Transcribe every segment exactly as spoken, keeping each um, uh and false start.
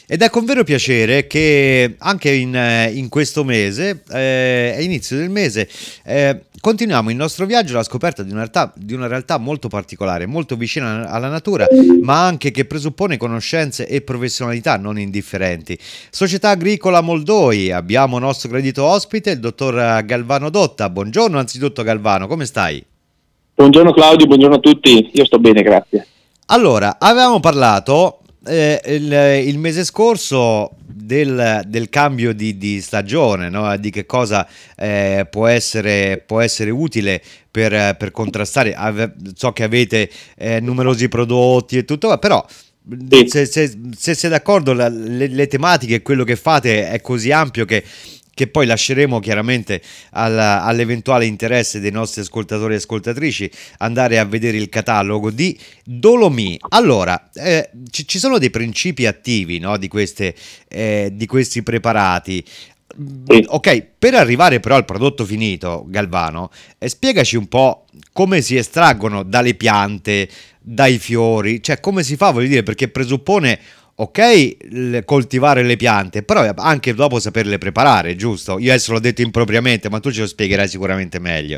ed è con vero piacere che anche in, eh, in questo mese, eh, a inizio del mese, eh, continuiamo il nostro viaggio alla scoperta di una realtà, di una realtà molto particolare, molto vicina alla natura, ma anche che presuppone conoscenze e professionalità non indifferenti. Società Agricola Moldoi, abbiamo nostro gradito ospite, il dottor Galvano Dotta. Buongiorno anzitutto Galvano, come stai? Buongiorno Claudio, buongiorno a tutti, io sto bene, grazie. Allora, avevamo parlato eh, il, il mese scorso del, del cambio di, di stagione, no? Di che cosa eh, può essere, può essere utile per, per contrastare. Ave- so che avete eh, numerosi prodotti e tutto, però Sì. se, se, se siete d'accordo, la- le, le tematiche, quello che fate è così ampio che che poi lasceremo chiaramente alla- all'eventuale interesse dei nostri ascoltatori e ascoltatrici andare a vedere il catalogo di Dolomì. Allora, eh, ci, ci sono dei principi attivi, no, di, queste, eh, di questi preparati. Sì. Ok, per arrivare però al prodotto finito, Galvano, eh, spiegaci un po' come si estraggono dalle piante, dai fiori, cioè come si fa, voglio dire, perché presuppone ok, l- coltivare le piante, però anche dopo saperle preparare, giusto? Io adesso l'ho detto impropriamente, ma tu ce lo spiegherai sicuramente meglio.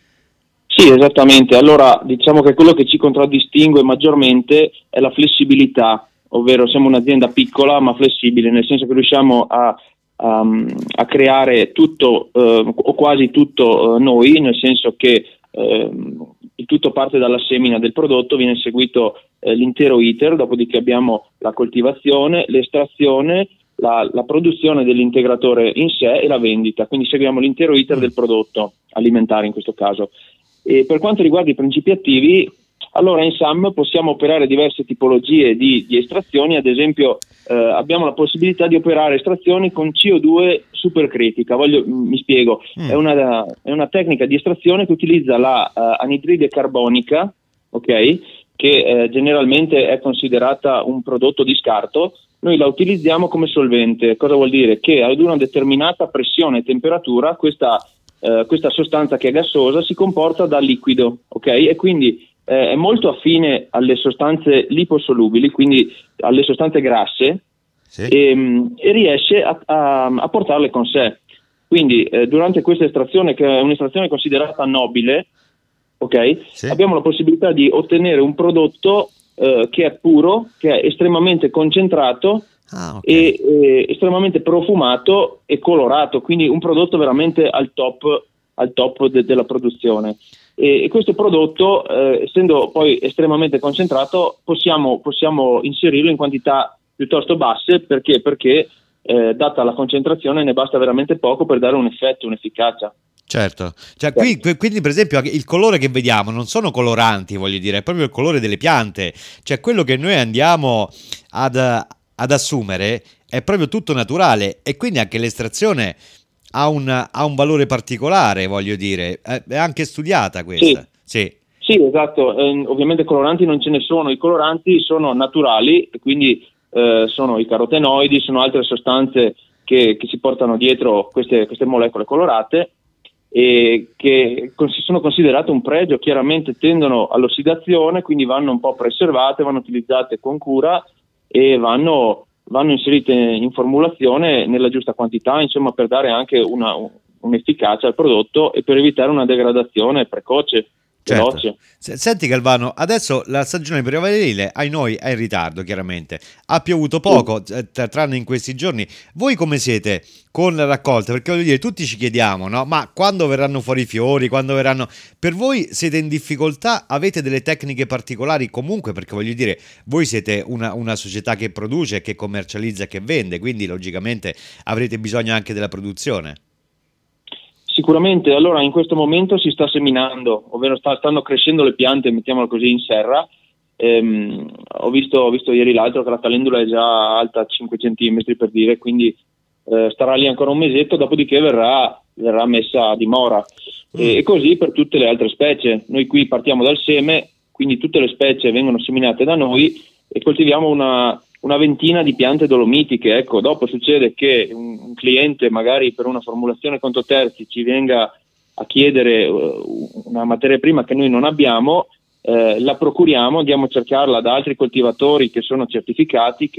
Sì, esattamente. Allora, diciamo che quello che ci contraddistingue maggiormente è la flessibilità, ovvero siamo un'azienda piccola ma flessibile, nel senso che riusciamo a, a, a creare tutto eh, o quasi tutto eh, noi, nel senso che eh, il tutto parte dalla semina del prodotto, viene seguito eh, l'intero iter, dopodiché abbiamo la coltivazione, l'estrazione, la, la produzione dell'integratore in sé e la vendita, quindi seguiamo l'intero iter Mm. del prodotto alimentare in questo caso. E per quanto riguarda i principi attivi, allora in SAM possiamo operare diverse tipologie di, di estrazioni, ad esempio eh, abbiamo la possibilità di operare estrazioni con C O due supercritica. Voglio, mi spiego, Mm. è una, è una tecnica di estrazione che utilizza la uh, anidride carbonica, ok, che eh, generalmente è considerata un prodotto di scarto. Noi la utilizziamo come solvente. Cosa vuol dire? Che ad una determinata pressione e temperatura questa Uh, questa sostanza che è gassosa si comporta da liquido, ok? E quindi eh, è molto affine alle sostanze liposolubili, quindi alle sostanze grasse, Sì. e, e riesce a, a, a portarle con sé. Quindi eh, durante questa estrazione, che è un'estrazione considerata nobile, ok? Sì. Abbiamo la possibilità di ottenere un prodotto eh, che è puro, che è estremamente concentrato, Ah, ok. e eh, estremamente profumato e colorato, quindi un prodotto veramente al top, al top de- della produzione. E, e questo prodotto, eh, essendo poi estremamente concentrato, possiamo, possiamo inserirlo in quantità piuttosto basse, perché? Perché eh, data la concentrazione ne basta veramente poco per dare un effetto, un'efficacia. Certo, cioè qui, qui- quindi per esempio anche il colore che vediamo non sono coloranti, voglio dire, è proprio il colore delle piante, cioè quello che noi andiamo ad, ad assumere è proprio tutto naturale e quindi anche l'estrazione ha un, ha un valore particolare, voglio dire, è, è anche studiata Sì. questa, sì, Sì, esatto. Eh, ovviamente coloranti non ce ne sono, i coloranti sono naturali e quindi eh, sono i carotenoidi, sono altre sostanze che, che si portano dietro queste, queste molecole colorate e che cons- sono considerate un pregio, chiaramente tendono all'ossidazione, quindi vanno un po' preservate, vanno utilizzate con cura e vanno, vanno inserite in formulazione nella giusta quantità, insomma, per dare anche una, un'efficacia al prodotto e per evitare una degradazione precoce. certo. Veloce. Se- Senti Galvano, adesso la stagione primaverile ai noi è in ritardo, chiaramente. Ha piovuto poco, eh, tra- tranne in questi giorni. Voi come siete con la raccolta? Perché voglio dire, tutti ci chiediamo, no? Ma quando verranno fuori i fiori, quando verranno... Per voi siete in difficoltà? Avete delle tecniche particolari comunque? Perché voglio dire, voi siete una, una società che produce, che commercializza, che vende, quindi logicamente avrete bisogno anche della produzione. Sicuramente, allora in questo momento si sta seminando, ovvero sta, stanno crescendo le piante, mettiamolo così, in serra. Ehm, ho, visto, ho visto ieri l'altro che la calendula è già alta cinque centimetri, per dire, quindi eh, starà lì ancora un mesetto, dopodiché verrà, verrà messa a dimora. Mm. E, e così per tutte le altre specie. Noi qui partiamo dal seme, quindi tutte le specie vengono seminate da noi e coltiviamo una, una ventina di piante dolomitiche. Ecco, dopo succede che un, un cliente magari per una formulazione conto terzi ci venga a chiedere uh, una materia prima che noi non abbiamo, eh, la procuriamo, andiamo a cercarla da altri coltivatori che sono certificati, che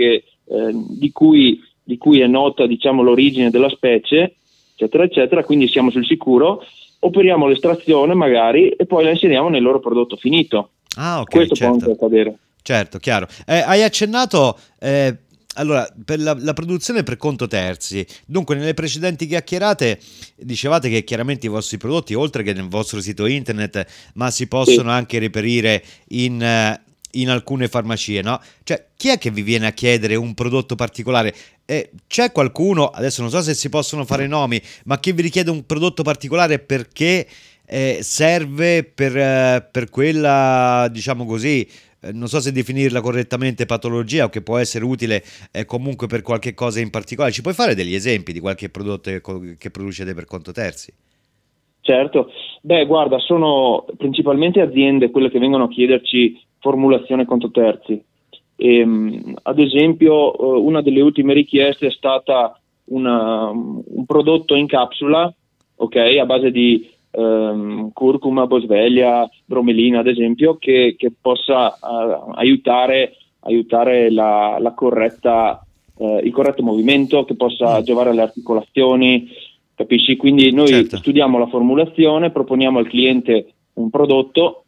eh, di cui, di cui è nota, diciamo, l'origine della specie, eccetera, eccetera, quindi siamo sul sicuro. Operiamo l'estrazione magari e poi la inseriamo nel loro prodotto finito. Ah, ok, Questo certo. può anche accadere. Certo, chiaro. Eh, hai accennato eh, allora per la, la produzione per conto terzi. Dunque, nelle precedenti chiacchierate dicevate che chiaramente i vostri prodotti, oltre che nel vostro sito internet, ma si possono Sì. anche reperire in, eh, in alcune farmacie, no? Cioè, chi è che vi viene a chiedere un prodotto particolare? Eh, c'è qualcuno, adesso non so se si possono fare nomi, ma che vi richiede un prodotto particolare perché eh, serve per, eh, per quella, diciamo così, eh, non so se definirla correttamente patologia o che può essere utile eh, comunque per qualche cosa in particolare. Ci puoi fare degli esempi di qualche prodotto che, co- che producete per conto terzi? Certo, beh guarda, sono principalmente aziende quelle che vengono a chiederci formulazione conto terzi. Ehm, ad esempio, eh, una delle ultime richieste è stata una, un prodotto in capsula, ok, a base di ehm, curcuma, boswellia, bromelina, ad esempio, che, che possa eh, aiutare, aiutare la, la corretta, eh, il corretto movimento, che possa Mm, giovare alle articolazioni. Capisci? Quindi noi certo. studiamo la formulazione, proponiamo al cliente un prodotto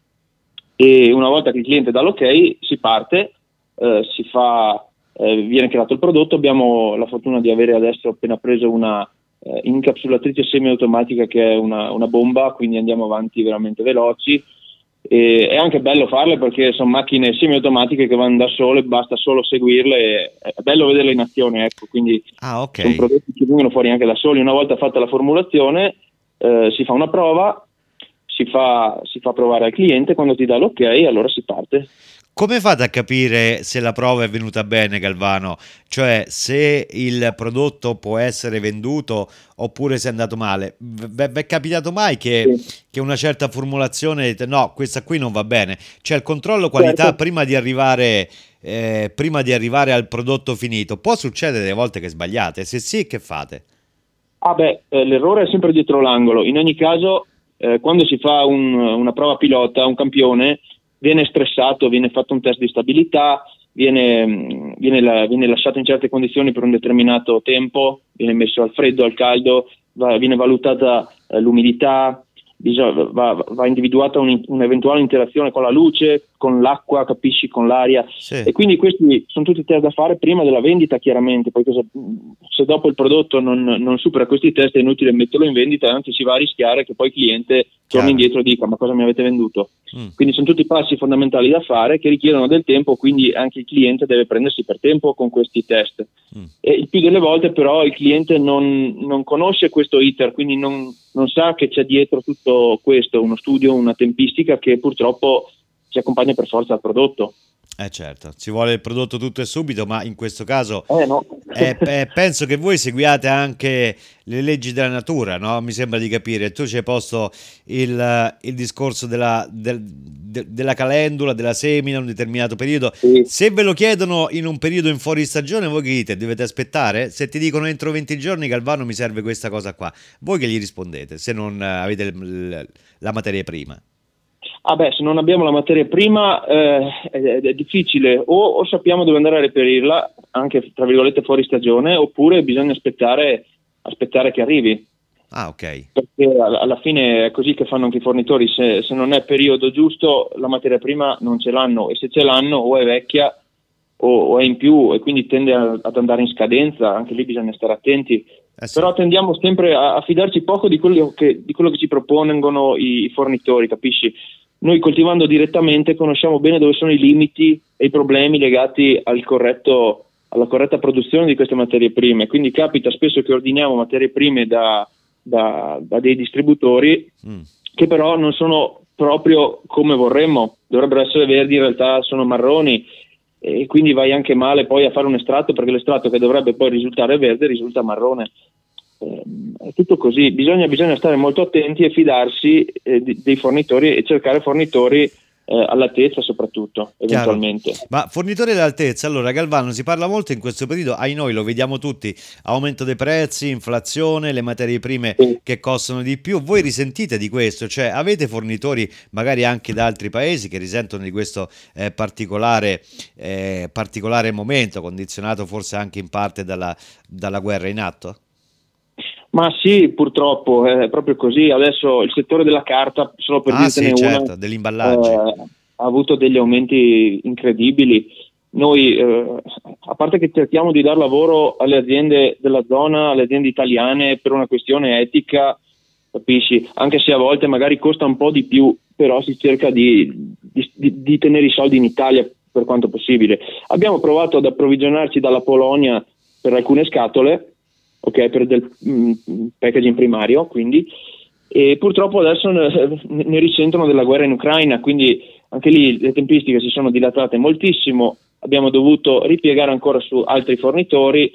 e una volta che il cliente dà l'ok si parte, eh, si fa, eh, viene creato il prodotto. Abbiamo la fortuna di avere adesso appena preso una eh, incapsulatrice semiautomatica che è una, una bomba, quindi andiamo avanti veramente veloci. E è anche bello farle perché sono macchine semiautomatiche che vanno da sole, basta solo seguirle, e è bello vederle in azione, ecco, quindi Ah, ok. sono prodotti che vengono fuori anche da soli. Una volta fatta la formulazione, eh, si fa una prova, si fa, si fa provare al cliente, quando ti dà l'ok allora si parte. Come fate a capire se la prova è venuta bene, Galvano? Cioè, se il prodotto può essere venduto oppure se è andato male? V- v- Vi è capitato mai che, Sì. che una certa formulazione dite no, questa qui non va bene? Cioè, il controllo qualità Certo. prima di arrivare, eh, prima di arrivare al prodotto finito, può succedere delle volte che sbagliate? Se sì, che fate? Ah beh, eh, l'errore è sempre dietro l'angolo. In ogni caso, eh, quando si fa un- una prova pilota, un campione, viene stressato, viene fatto un test di stabilità, viene, mh, viene, la- viene lasciato in certe condizioni per un determinato tempo, viene messo al freddo, al caldo, va- viene valutata eh, l'umidità, bisog- va, va individuata un- un'eventuale interazione con la luce, con l'acqua, capisci, con l'aria. Sì. E quindi questi sono tutti test da fare prima della vendita, chiaramente, poi cosa- se dopo il prodotto non, non supera questi test è inutile metterlo in vendita, anzi si va a rischiare che poi il cliente torni Chiaro. indietro e dica ma cosa mi avete venduto? Mm. Quindi sono tutti passi fondamentali da fare che richiedono del tempo, quindi anche il cliente deve prendersi per tempo con questi test. Mm. E il più delle volte però il cliente non, non conosce questo iter, quindi non, non sa che c'è dietro tutto questo, uno studio, una tempistica che purtroppo si accompagna per forza al prodotto. Eh certo, ci vuole il prodotto tutto e subito, ma in questo caso Eh no. eh, eh, penso che voi seguiate anche le leggi della natura, no? Mi sembra di capire. Tu ci hai posto il, eh, il discorso della, del- de- della calendula, della semina, in un determinato periodo. Sì. Se ve lo chiedono in un periodo in fuori stagione, voi che dite? Dovete aspettare? Se ti dicono entro venti giorni, Galvano, mi serve questa cosa qua, voi che gli rispondete se non eh, avete il- il- la materia prima? Ah beh, se non abbiamo la materia prima eh, è, è difficile, o, o sappiamo dove andare a reperirla, anche tra virgolette fuori stagione, oppure bisogna aspettare, aspettare che arrivi, Ah, ok. perché alla, alla fine è così che fanno anche i fornitori, se, se non è periodo giusto la materia prima non ce l'hanno, e se ce l'hanno o è vecchia o, o è in più e quindi tende a- ad andare in scadenza, anche lì bisogna stare attenti. Eh sì. Però tendiamo sempre a, a fidarci poco di quello che, di quello che ci propongono i, i fornitori, capisci? Noi coltivando direttamente conosciamo bene dove sono i limiti e i problemi legati al corretto, alla corretta produzione di queste materie prime, quindi capita spesso che ordiniamo materie prime da, da, da dei distributori Mm. che però non sono proprio come vorremmo, dovrebbero essere verdi, in realtà sono marroni, e quindi vai anche male poi a fare un estratto, perché l'estratto che dovrebbe poi risultare verde risulta marrone. Eh, è tutto così, bisogna, bisogna stare molto attenti e fidarsi eh, di- dei fornitori e cercare fornitori eh, all'altezza soprattutto, eventualmente. Chiaro. Ma fornitore d'altezza, allora Galvano, si parla molto in questo periodo, ai noi lo vediamo tutti, aumento dei prezzi, inflazione, le materie prime Sì. che costano di più, voi risentite di questo? Cioè avete fornitori magari anche da altri paesi che risentono di questo eh, particolare, eh, particolare momento, condizionato forse anche in parte dalla, dalla guerra in atto? Ma sì, purtroppo è proprio così. Adesso il settore della carta, solo per Ah dirtene sì, una, certo, degli imballaggi. eh, ha avuto degli aumenti incredibili. Noi, eh, a parte che cerchiamo di dar lavoro alle aziende della zona, alle aziende italiane per una questione etica, capisci? Anche se a volte magari costa un po' di più, però si cerca di, di, di, di tenere i soldi in Italia per quanto possibile. Abbiamo provato ad approvvigionarci dalla Polonia per alcune scatole, ok, per del mh, packaging primario, quindi, e purtroppo adesso ne, ne risentono della guerra in Ucraina, quindi anche lì le tempistiche si sono dilatate moltissimo, abbiamo dovuto ripiegare ancora su altri fornitori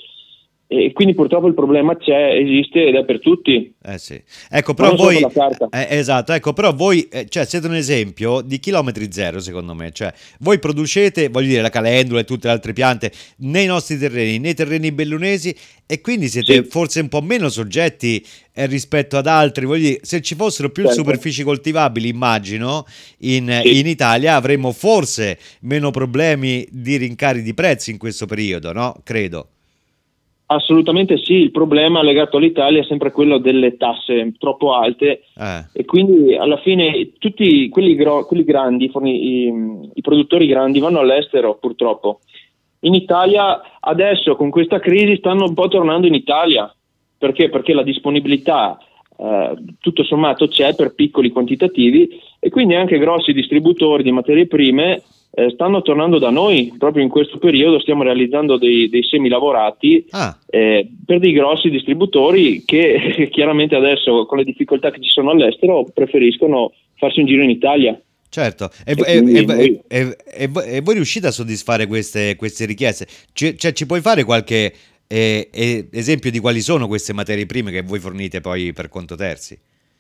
e quindi purtroppo il problema c'è, esiste ed è per tutti. Eh sì. Ecco, Ma però non solo voi, per la carta. eh, esatto, ecco, però voi, eh, cioè, siete un esempio di chilometri zero, secondo me. Cioè, voi producete, voglio dire, la calendula e tutte le altre piante nei nostri terreni, nei terreni bellunesi, e quindi siete Sì, forse un po' meno soggetti eh, rispetto ad altri. Voglio dire, se ci fossero più certo. superfici coltivabili, immagino, in, Sì. in Italia avremmo forse meno problemi di rincari di prezzi in questo periodo, no? Credo. Assolutamente sì, il problema legato all'Italia è sempre quello delle tasse troppo alte Eh. e quindi alla fine tutti quelli, gro- quelli grandi, forni- i, i produttori grandi vanno all'estero purtroppo. In Italia adesso con questa crisi stanno un po' tornando in Italia, perché? Perché la disponibilità eh, tutto sommato c'è per piccoli quantitativi e quindi anche grossi distributori di materie prime Eh, stanno tornando da noi. Proprio in questo periodo stiamo realizzando dei, dei semi lavorati Ah. eh, per dei grossi distributori che chiaramente adesso con le difficoltà che ci sono all'estero preferiscono farsi un giro in Italia. Certo, e, E e- quindi e- noi- e- e- e voi riuscite a soddisfare queste, queste richieste? Ci, cioè, ci puoi fare qualche eh, eh, esempio di quali sono queste materie prime che voi fornite poi per conto terzi?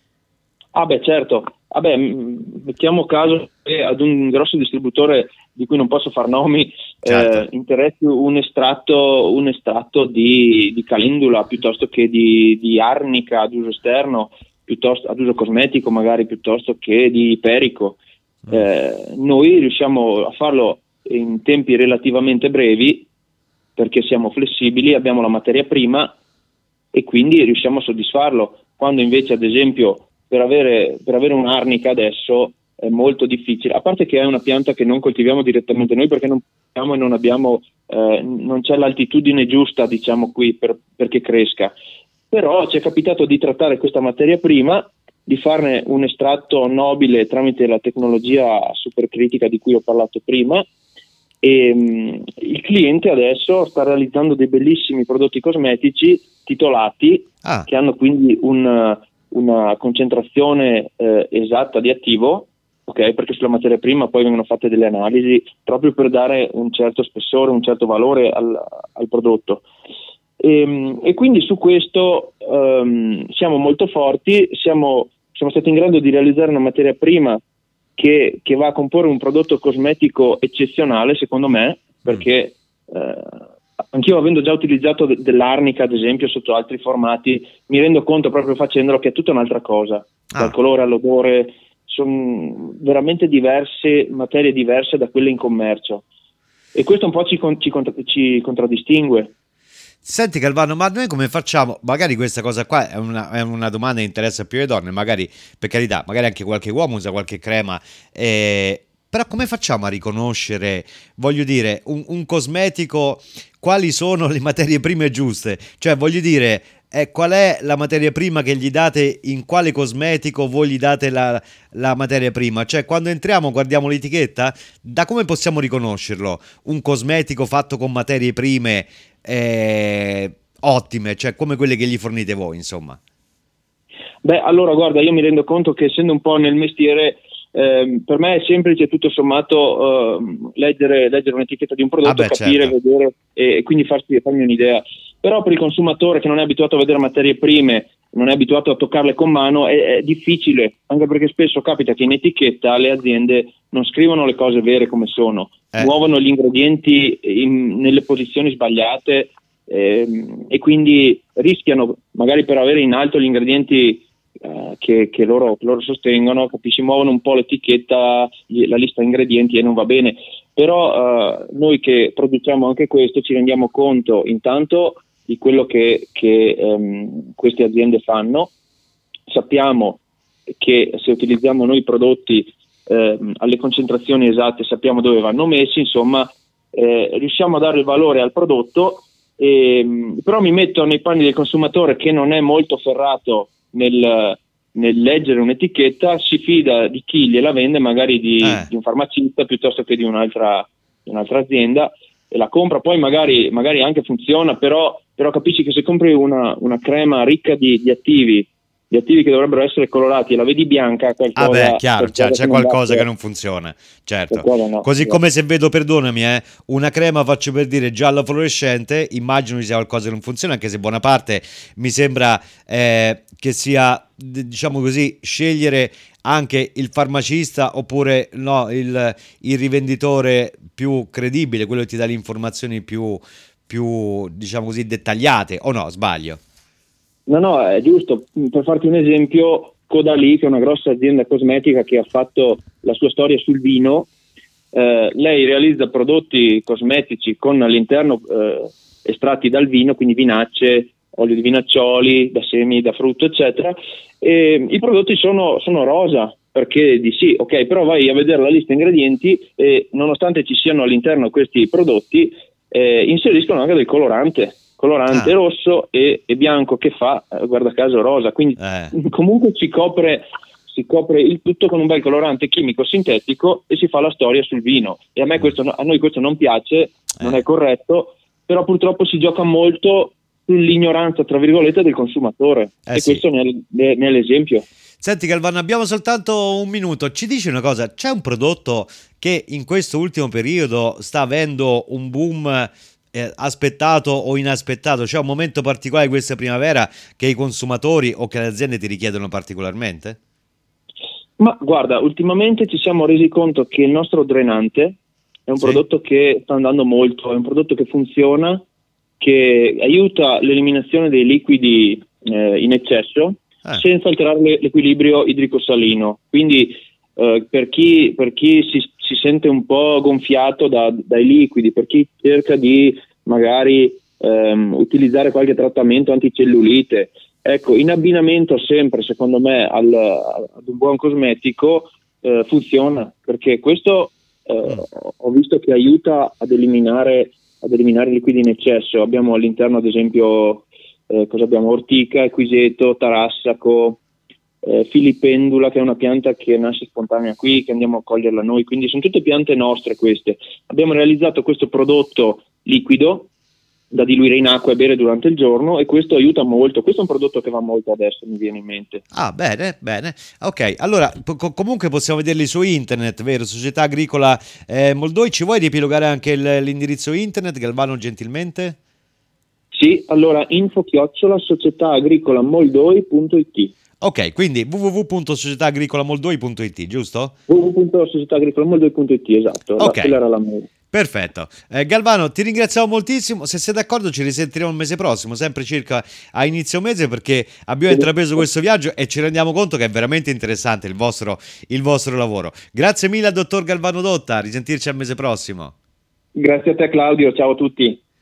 Ah beh certo, ah, beh, mh, mettiamo caso che ad un grosso distributore di cui non posso far nomi Certo. eh, interessi un estratto, un estratto di, di calendula piuttosto che di, di arnica ad uso esterno, piuttosto ad uso cosmetico magari piuttosto che di iperico. Eh, noi riusciamo a farlo in tempi relativamente brevi perché siamo flessibili, abbiamo la materia prima e quindi riusciamo a soddisfarlo, quando invece ad esempio per avere, per avere un'arnica adesso è molto difficile, a parte che è una pianta che non coltiviamo direttamente noi perché non possiamo e non abbiamo eh, non c'è l'altitudine giusta diciamo qui per, perché cresca, però ci è capitato di trattare questa materia prima, di farne un estratto nobile tramite la tecnologia supercritica di cui ho parlato prima e mh, il cliente adesso sta realizzando dei bellissimi prodotti cosmetici titolati Ah, che hanno quindi un una concentrazione eh, esatta di attivo, ok? Perché sulla materia prima poi vengono fatte delle analisi proprio per dare un certo spessore, un certo valore al, al prodotto. E, e quindi su questo um, siamo molto forti, siamo, siamo stati in grado di realizzare una materia prima che, che va a comporre un prodotto cosmetico eccezionale, secondo me, perché eh, anch'io avendo già utilizzato de- dell'arnica, ad esempio, sotto altri formati, mi rendo conto proprio facendolo che è tutta un'altra cosa, dal ah. colore all'odore, sono veramente diverse, materie diverse da quelle in commercio. E questo un po' ci, con- ci, contra- ci contraddistingue. Senti Galvano, ma noi come facciamo? Magari questa cosa qua è una, è una domanda che interessa più le donne, magari per carità, magari anche qualche uomo usa qualche crema, eh, però come facciamo a riconoscere, voglio dire, un, un cosmetico, quali sono le materie prime giuste? Cioè, voglio dire, eh, qual è la materia prima che gli date, in quale cosmetico voi gli date la, la materia prima? Cioè, quando entriamo, guardiamo l'etichetta, da come possiamo riconoscerlo? Un cosmetico fatto con materie prime eh, ottime, cioè come quelle che gli fornite voi, insomma. Beh, allora guarda, io mi rendo conto che essendo un po' nel mestiere, eh, per me è semplice tutto sommato eh, leggere, leggere un'etichetta di un prodotto, Ah beh, capire, certo. vedere e, e quindi farsi, farmi un'idea. Però per il consumatore che non è abituato a vedere materie prime non è abituato a toccarle con mano, è, è difficile, anche perché spesso capita che in etichetta le aziende non scrivono le cose vere come sono, eh. muovono gli ingredienti in, nelle posizioni sbagliate, ehm, e quindi rischiano, magari per avere in alto gli ingredienti eh, che, che loro, loro sostengono, capisci, muovono un po' l'etichetta, la lista ingredienti, e non va bene. Però eh, noi che produciamo anche questo ci rendiamo conto intanto di quello che, che ehm, queste aziende fanno, sappiamo che se utilizziamo noi i prodotti ehm, alle concentrazioni esatte sappiamo dove vanno messi, insomma eh, riusciamo a dare il valore al prodotto, ehm, però mi metto nei panni del consumatore che non è molto ferrato nel, nel leggere un'etichetta, si fida di chi gliela vende, magari di, Eh. di un farmacista piuttosto che di un'altra, di un'altra azienda, e la compra, poi magari, magari anche funziona, però, però capisci che se compri una, una crema ricca di, di attivi, di attivi che dovrebbero essere colorati, e la vedi bianca, qualcosa, Ah beh, chiaro, qualcosa c'è che non qualcosa va, che non funziona, certo. qualcosa no. Così come se vedo, perdonami, eh, una crema, faccio per dire, gialla fluorescente, immagino ci sia qualcosa che non funziona, anche se buona parte mi sembra eh, che sia, d- diciamo così, scegliere anche il farmacista oppure no, il, il rivenditore più credibile, quello che ti dà le informazioni più, più, diciamo così, dettagliate, o no, sbaglio? No, no, è giusto. Per farti un esempio, Caudalie, che è una grossa azienda cosmetica che ha fatto la sua storia sul vino, eh, lei realizza prodotti cosmetici con all'interno eh, estratti dal vino, quindi vinacce, olio di vinaccioli, da semi, da frutto, eccetera, e i prodotti sono, sono rosa, perché di sì, ok, però vai a vedere la lista ingredienti e nonostante ci siano all'interno questi prodotti, eh, inseriscono anche del colorante, colorante Ah. rosso e, e bianco che fa, eh, guarda caso, rosa, quindi Eh. comunque ci copre, si copre il tutto con un bel colorante chimico sintetico e si fa la storia sul vino, e a me questo, no- a noi questo non piace, non Eh. è corretto, però purtroppo si gioca molto sull'ignoranza, tra virgolette, del consumatore, Eh e sì. questo ne è, ne- ne è l'esempio. Senti Galvano, abbiamo soltanto un minuto, ci dici una cosa, c'è un prodotto che in questo ultimo periodo sta avendo un boom eh, aspettato o inaspettato, c'è un momento particolare di questa primavera che i consumatori o che le aziende ti richiedono particolarmente? Ma guarda, ultimamente ci siamo resi conto che il nostro drenante è un Sì. prodotto che sta andando molto, è un prodotto che funziona, che aiuta l'eliminazione dei liquidi eh, in eccesso Eh. senza alterare le- l'equilibrio idrico-salino. Quindi eh, per chi, per chi si, si sente un po' gonfiato da- dai liquidi, per chi cerca di magari ehm, utilizzare qualche trattamento anticellulite, ecco, in abbinamento sempre, secondo me, al- ad un buon cosmetico eh, funziona, perché questo eh, ho visto che aiuta ad eliminare, ad eliminare i liquidi in eccesso. Abbiamo all'interno, ad esempio, eh, cosa abbiamo? Ortica, equiseto, tarassaco, eh, filipendula, che è una pianta che nasce spontanea qui, che andiamo a coglierla noi, quindi sono tutte piante nostre queste. Abbiamo realizzato questo prodotto liquido da diluire in acqua e bere durante il giorno, e questo aiuta molto. Questo è un prodotto che va molto adesso, mi viene in mente. Ah, bene, bene. Ok, allora po- co- comunque possiamo vederli su internet, vero? Società Agricola eh, Moldoi, ci vuoi riepilogare anche il- l'indirizzo internet, Galvano, gentilmente? Sì, allora info chiocciola società agricola moldoi punto it. Ok, quindi w w w punto società agricola moldoi punto it, giusto? w w w punto società agricola moldoi punto it, esatto, la- Ok. quella era la mail. Perfetto. Eh, Galvano, ti ringraziamo moltissimo. Se sei d'accordo, ci risentiremo il mese prossimo, sempre circa a inizio mese, perché abbiamo intrapreso questo viaggio e ci rendiamo conto che è veramente interessante il vostro, il vostro lavoro. Grazie mille al dottor Galvano Dotta, a risentirci al mese prossimo. Grazie a te Claudio, ciao a tutti.